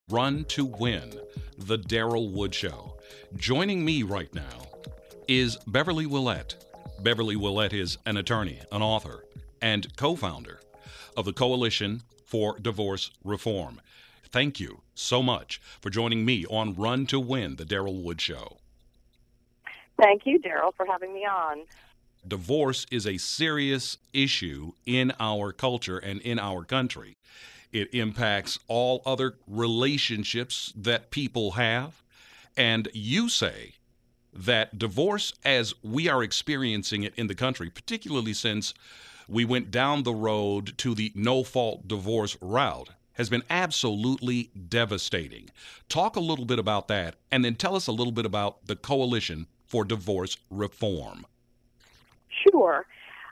Run to Win, The Daryl Wood Show. Joining me right now is Beverly Willette. Beverly Willette is an attorney, an author, and co-founder of the Coalition for Divorce Reform. Thank you so much for joining me on Run to Win, The Daryl Wood Show. Thank you, Daryl, for having me on. Divorce is a serious issue in our culture and in our country. It impacts all other relationships that people have. And you say that divorce, as we are experiencing it in the country, particularly since we went down the road to the no-fault divorce route, has been absolutely devastating. Talk a little bit about that, and then tell us a little bit about the Coalition for Divorce Reform. Sure.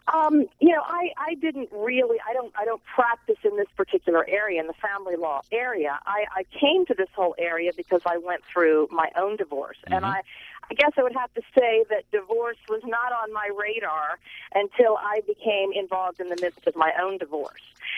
I don't practice in this particular area, in the family law area. I came to this whole area because I went through my own divorce. Mm-hmm. And I guess I would have to say that divorce was not on my radar until I became involved in the midst of my own divorce.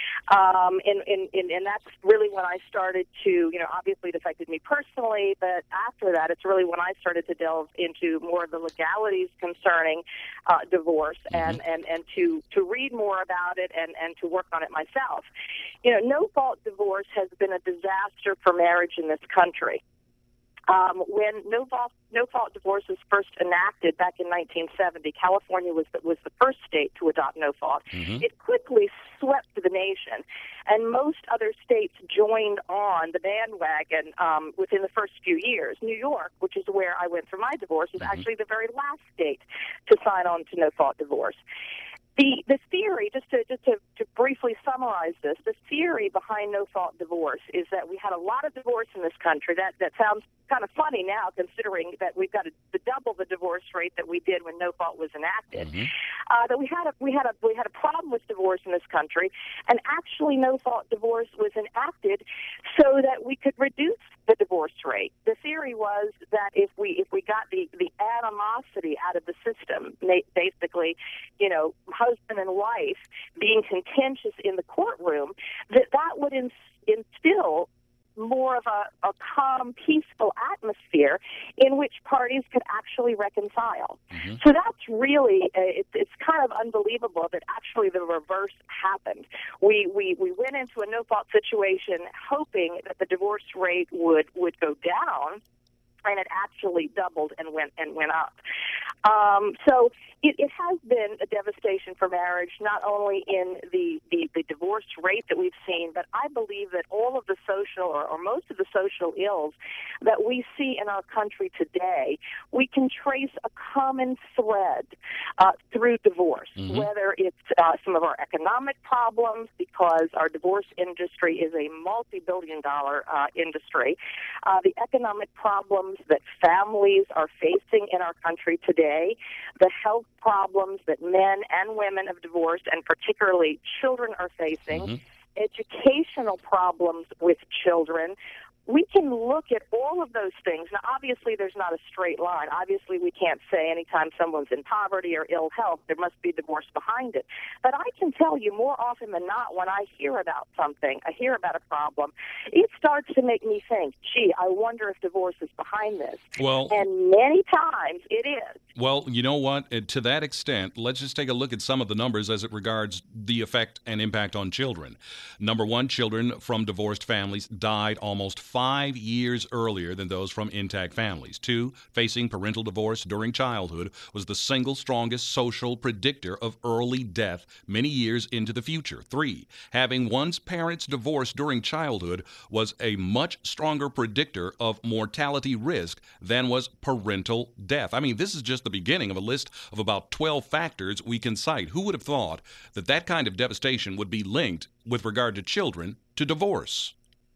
And that's really when I started to, obviously it affected me personally, but after that, it's really when I started to delve into more of the legalities concerning divorce and to read more about it and to work on it myself. No-fault divorce has been a disaster for marriage in this country. When no-fault divorce was first enacted back in 1970, California was the first state to adopt no-fault. Mm-hmm. It quickly swept the nation, and most other states joined on the bandwagon within the first few years. New York, which is where I went through my divorce, was actually the very last state to sign on to no-fault divorce. The theory, just to briefly summarize this, the theory behind no-fault divorce is that we had a lot of divorce in this country. That sounds kind of funny now, considering that we've got double the divorce rate that we did when no-fault was enacted. Mm-hmm. That we had a problem with divorce in this country, and actually no-fault divorce was enacted so that we could reduce the divorce rate. The theory was that if we got the animosity out of the system, basically, husband and wife being contentious in the courtroom, that would instill more of a calm, peaceful atmosphere in which parties could actually reconcile. Mm-hmm. So that's really, it's kind of unbelievable that actually the reverse happened. We went into a no-fault situation hoping that the divorce rate would go down, and it actually doubled and went up. So it has been a devastation for marriage, not only in the divorce rate that we've seen, but I believe that all of the social or most of the social ills that we see in our country today, we can trace a common thread through divorce, mm-hmm. whether it's some of our economic problems, because our divorce industry is a multi-billion-dollar industry, the economic problems that families are facing in our country today, the health problems that men and women of divorce, and particularly children, are facing, mm-hmm. educational problems with children. We can look at all of those things. Now, obviously, there's not a straight line. Obviously, we can't say anytime someone's in poverty or ill health, there must be divorce behind it. But I can tell you more often than not, when I hear about something, I hear about a problem, it starts to make me think, gee, I wonder if divorce is behind this. Well, and many times it is. Well, you know what? To that extent, let's just take a look at some of the numbers as it regards the effect and impact on children. Number one, children from divorced families died almost 5 years earlier than those from intact families. 2, facing parental divorce during childhood was the single strongest social predictor of early death many years into the future. 3, having one's parents divorced during childhood was a much stronger predictor of mortality risk than was parental death. I mean, this is just the beginning of a list of about 12 factors we can cite. Who would have thought that that kind of devastation would be linked with regard to children to divorce?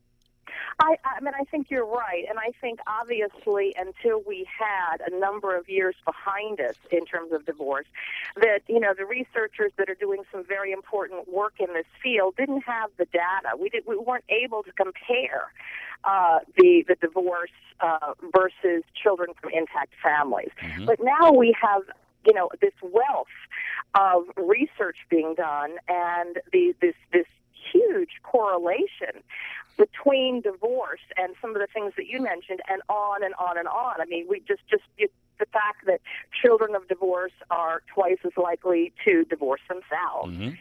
I think you're right, and I think obviously until we had a number of years behind us in terms of divorce, that the researchers that are doing some very important work in this field didn't have the data. We weren't able to compare the divorce versus children from intact families. Mm-hmm. But now we have this wealth of research being done, and this huge correlation between divorce and some of the things that you mentioned, and on and on and on. I mean, the fact that children of divorce are twice as likely to divorce themselves. Mm-hmm.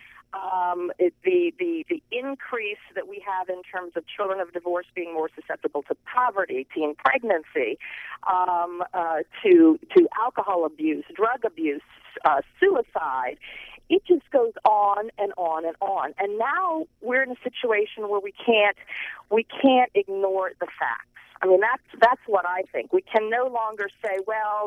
The increase that we have in terms of children of divorce being more susceptible to poverty, teen pregnancy, to alcohol abuse, drug abuse, suicide. It just goes on and on and on. And now we're in a situation where we can't ignore the facts. I mean, that's what I think. We can no longer say, well,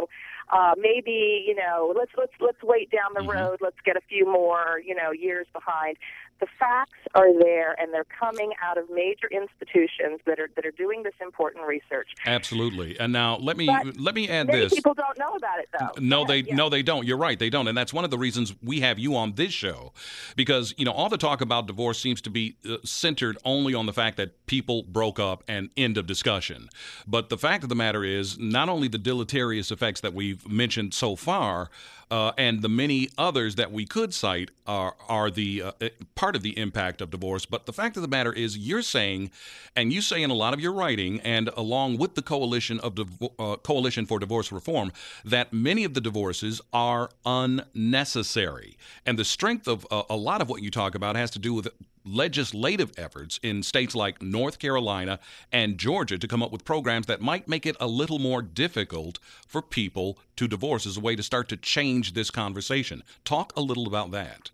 maybe, let's wait down the road. Let's get a few more, years behind. The facts are there, and they're coming out of major institutions that are doing this important research. Absolutely. And now let me add many this. People don't know about it, though. No, they don't. You're right. They don't. And that's one of the reasons we have you on this show, because, all the talk about divorce seems to be centered only on the fact that people broke up and end of discussion. But the fact of the matter is, not only the deleterious effects that we've mentioned so far, and the many others that we could cite are the part of the impact of divorce. But the fact of the matter is, you're saying, and you say in a lot of your writing, and along with the Coalition for Divorce Reform, that many of the divorces are unnecessary. And the strength of a lot of what you talk about has to do with legislative efforts in states like North Carolina and Georgia to come up with programs that might make it a little more difficult for people to divorce as a way to start to change this conversation. Talk a little about that.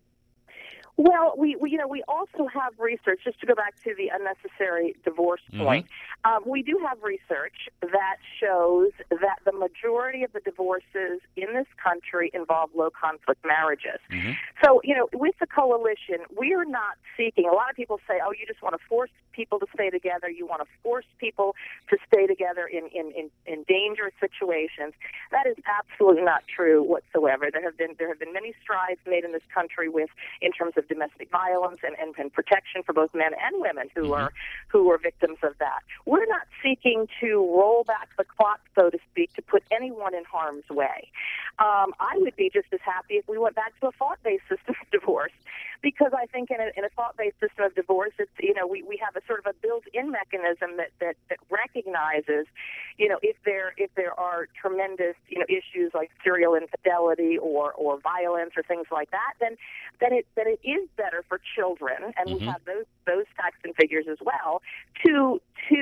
Well, we also have research, just to go back to the unnecessary divorce point. We do have research that shows that the majority of the divorces in this country involve low-conflict marriages. So, with the coalition, we are not seeking, a lot of people say, oh, you just want to force people to stay together, you want to force people to stay together in dangerous situations. That is absolutely not true whatsoever. There have been many strides made in this country in terms of domestic violence and protection for both men and women who are victims of that. We're not seeking to roll back the clock, so to speak, to put anyone in harm's way. I would be just as happy if we went back to a thought-based system of divorce, because I think in a thought-based system of divorce, it's we have a sort of a built-in mechanism that recognizes, if there are tremendous issues like serial infidelity or violence or things like that, then it is better for children, and we have those facts and figures as well, to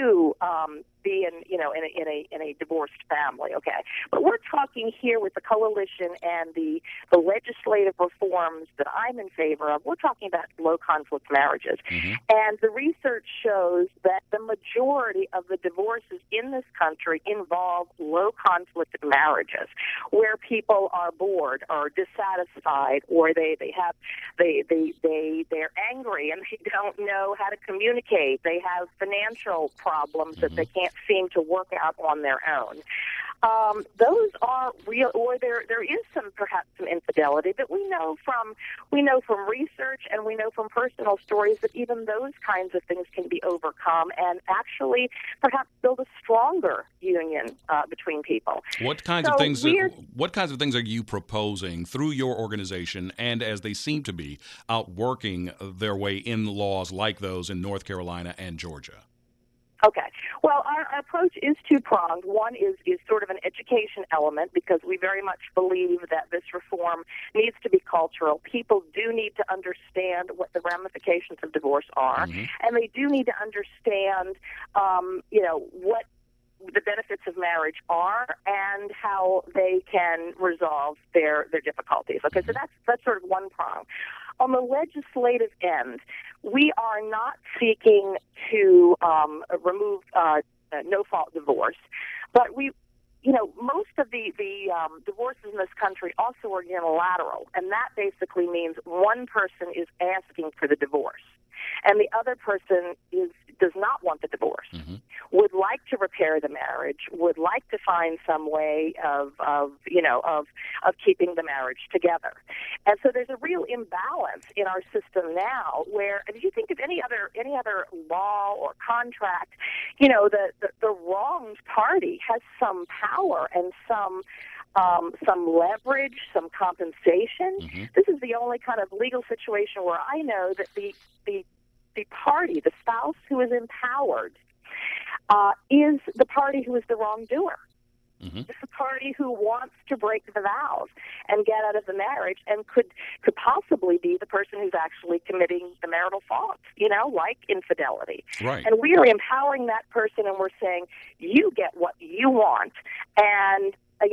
be in a divorced family. Okay, but we're talking here with the coalition and the legislative reforms that I'm in favor of. We're talking about low conflict marriages, and the research shows that the majority of the divorces in this country involve low conflict marriages, where people are bored or dissatisfied, or they're angry and they don't know how to communicate. They have financial problems that they can't seem to work out on their own. Those are real, or there is perhaps some infidelity, but we know from research and we know from personal stories that even those kinds of things can be overcome and actually perhaps build a stronger union between people. What kinds of things are you proposing through your organization, and as they seem to be outworking their way in laws like those in North Carolina and Georgia? Okay. Well, our approach is two-pronged. One is sort of an education element, because we very much believe that this reform needs to be cultural. People do need to understand what the ramifications of divorce are, and they do need to understand, what the benefits of marriage are and how they can resolve their difficulties. Okay, so that's sort of one prong. On the legislative end, we are not seeking to remove no-fault divorce, but most of the divorces in this country also are unilateral, and that basically means one person is asking for the divorce, and the other person does not want the divorce, would like to repair the marriage, would like to find some way of keeping the marriage together. And so there's a real imbalance in our system now, where if you think of any other law or contract, the wronged party has some power and some some leverage, some compensation. Mm-hmm. This is the only kind of legal situation where I know that the party, the spouse who is empowered, is the party who is the wrongdoer. Mm-hmm. It's the party who wants to break the vows and get out of the marriage and could possibly be the person who's actually committing the marital fault, like infidelity. Right. And we are empowering that person, and we're saying, you get what you want. And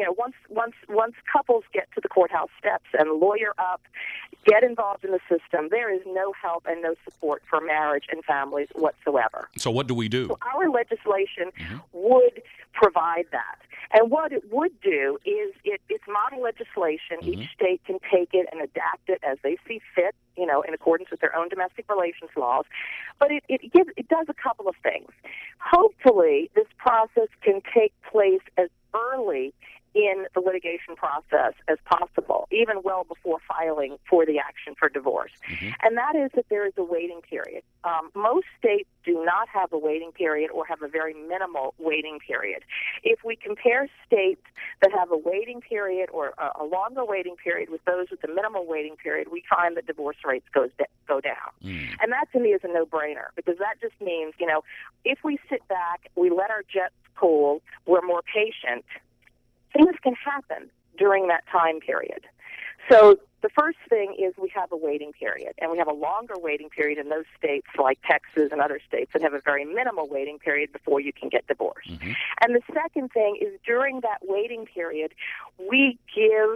once couples get to the courthouse steps and lawyer up, get involved in the system, there is no help and no support for marriage and families whatsoever. So what do we do? So our legislation would provide that. And what it would do is it's model legislation. Each state can take it and adapt it as they see fit, in accordance with their own domestic relations laws. But it does a couple of things. Hopefully, this process can take place as early in the litigation process as possible, even well before filing for the action for divorce. Mm-hmm. And that is that there is a waiting period. Most states do not have a waiting period or have a very minimal waiting period. If we compare states that have a waiting period or a longer waiting period with those with the minimal waiting period, we find that divorce rates go down. Mm. And that to me is a no-brainer, because that just means, if we sit back, we let our jets cool, we're more patient, things can happen during that time period. So the first thing is we have a waiting period, and we have a longer waiting period in those states like Texas and other states that have a very minimal waiting period before you can get divorced. Mm-hmm. And the second thing is during that waiting period, we give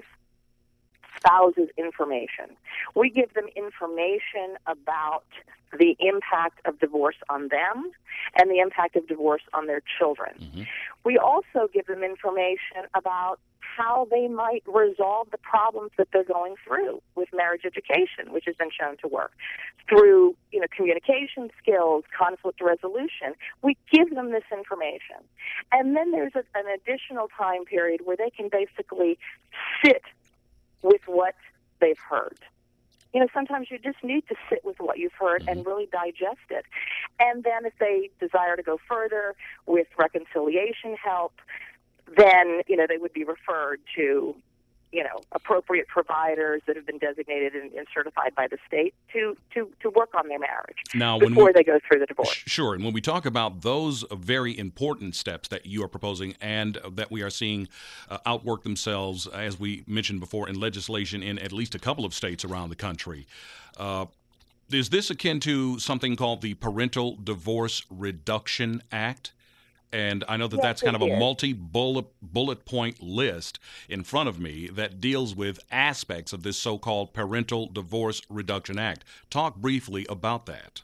spouses information. We give them information about the impact of divorce on them and the impact of divorce on their children. Mm-hmm. We also give them information about how they might resolve the problems that they're going through with marriage education, which has been shown to work, through communication skills, conflict resolution. We give them this information. And then there's an additional time period where they can basically sit with what they've heard. Sometimes you just need to sit with what you've heard and really digest it. And then if they desire to go further with reconciliation help, then, they would be referred to, appropriate providers that have been designated and certified by the state to work on their marriage before they go through the divorce. Sure. And when we talk about those very important steps that you are proposing and that we are seeing outwork themselves, as we mentioned before, in legislation in at least a couple of states around the country, is this akin to something called the Parental Divorce Reduction Act? And I know that that's kind of a multi-bullet point list in front of me that deals with aspects of this so-called Parental Divorce Reduction Act. Talk briefly about that.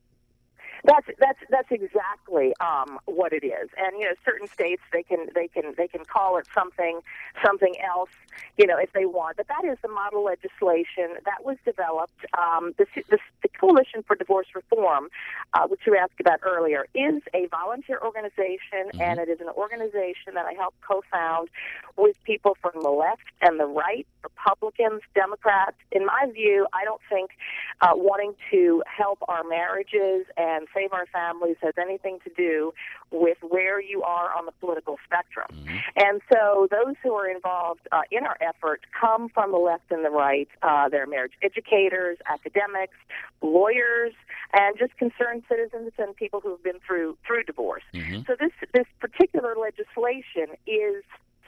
That's exactly what it is, and certain states they can call it something else, if they want. But that is the model legislation that was developed. The Coalition for Divorce Reform, which you asked about earlier, is a volunteer organization, and it is an organization that I helped co-found with people from the left and the right, Republicans, Democrats. In my view, I don't think wanting to help our marriages and save our families has anything to do with where you are on the political spectrum. Mm-hmm. And so those who are involved in our effort come from the left and the right. They're marriage educators, academics, lawyers, and just concerned citizens and people who've been through divorce. Mm-hmm. So this particular legislation is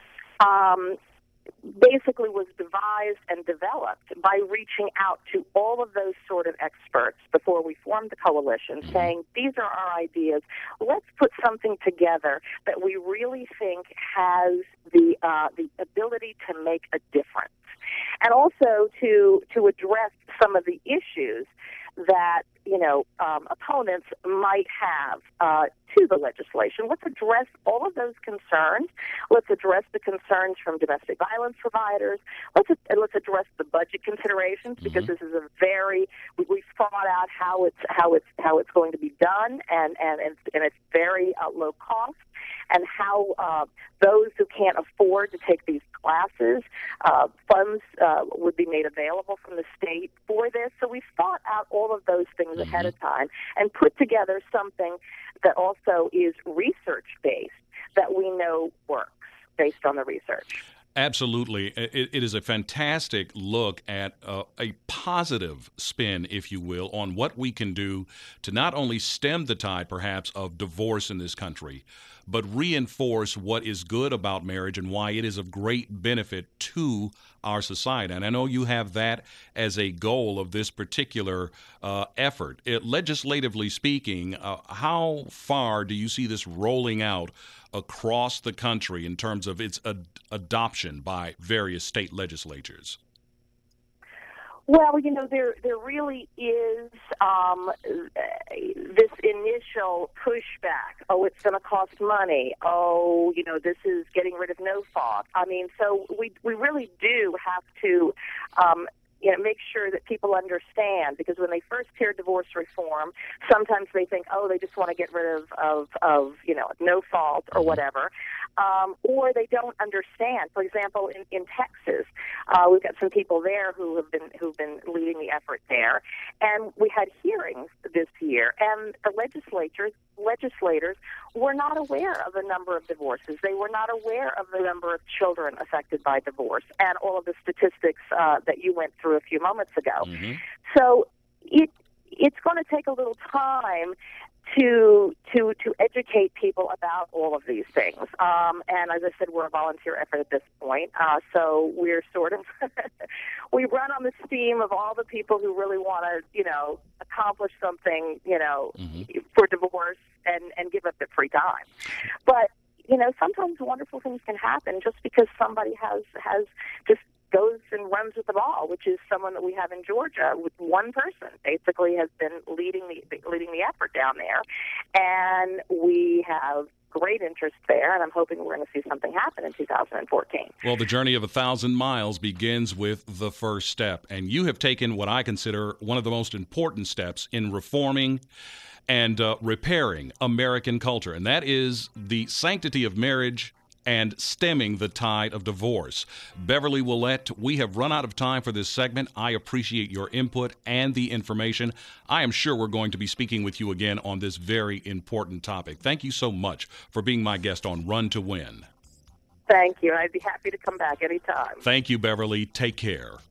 basically was devised and developed by reaching out to all of those sort of experts before we formed the coalition, saying, these are our ideas. Let's put something together that we really think has the ability to make a difference. And also to address some of the issues that, opponents might have to the legislation. Let's address all of those concerns. Let's address the concerns from domestic violence providers. Let's address the budget considerations, because this is we've thought out how it's going to be done, and it's very low cost, and how those who can't afford to take these classes, funds would be made available from the state for this. So we've thought out all of those things ahead of time and put together something that also is research-based, that we know works based on the research. Absolutely. It is a fantastic look at a positive spin, if you will, on what we can do to not only stem the tide, perhaps, of divorce in this country, but reinforce what is good about marriage and why it is of great benefit to our society. And I know you have that as a goal of this particular effort. Legislatively speaking, how far do you see this rolling out across the country in terms of its adoption by various state legislatures? Well, there really is this initial pushback. Oh, it's going to cost money. Oh, this is getting rid of no fault. I mean, so we really do have to make sure that people understand, because when they first hear divorce reform, sometimes they think, oh, they just want to get rid of no fault or whatever, or they don't understand. For example, in Texas, we've got some people there who've been leading the effort there, and we had hearings this year, and the legislators were not aware of the number of divorces. They were not aware of the number of children affected by divorce and all of the statistics that you went through a few moments ago. Mm-hmm. So it's going to take a little time to educate people about all of these things. And as I said, we're a volunteer effort at this point. So we're sort of we run on the steam of all the people who really want to, accomplish something, Mm-hmm. for divorce and give up their free time. But sometimes wonderful things can happen just because somebody has just goes and runs with the ball, which is someone that we have in Georgia. With one person basically has been leading the effort down there, and we have great interest there, and I'm hoping we're going to see something happen in 2014. Well, the journey of 1,000 miles begins with the first step, and you have taken what I consider one of the most important steps in reforming and repairing American culture, and that is the sanctity of marriage and stemming the tide of divorce. Beverly Willette, we have run out of time for this segment. I appreciate your input and the information. I am sure we're going to be speaking with you again on this very important topic. Thank you so much for being my guest on Run to Win. Thank you. I'd be happy to come back anytime. Thank you, Beverly. Take care.